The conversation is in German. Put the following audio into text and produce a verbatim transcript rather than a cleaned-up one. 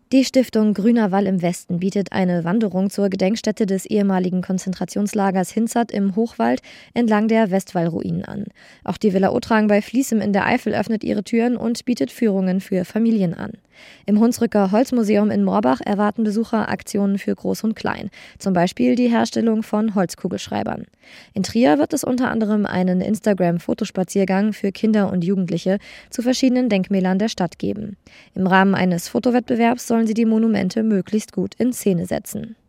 Die Stiftung Grüner Wall im Westen bietet eine Wanderung zur Gedenkstätte des ehemaligen Konzentrationslagers Hinzert im Hochwald entlang der Westwallruinen an. Auch die Villa Otrang bei Fließem in der Eifel öffnet ihre Türen und bietet Führungen für Familien an. Im Hunsrücker Holzmuseum in Morbach erwarten Besucher Aktionen für Groß und Klein, zum Beispiel die Herstellung von Holzkugelschreibern. In Trier wird es unter anderem einen Instagram-Fotospaziergang für Kinder und Jugendliche zu verschiedenen Denkmälern der Stadt geben. Im Rahmen eines Fotowettbewerbs sollen sie die Monumente möglichst gut in Szene setzen.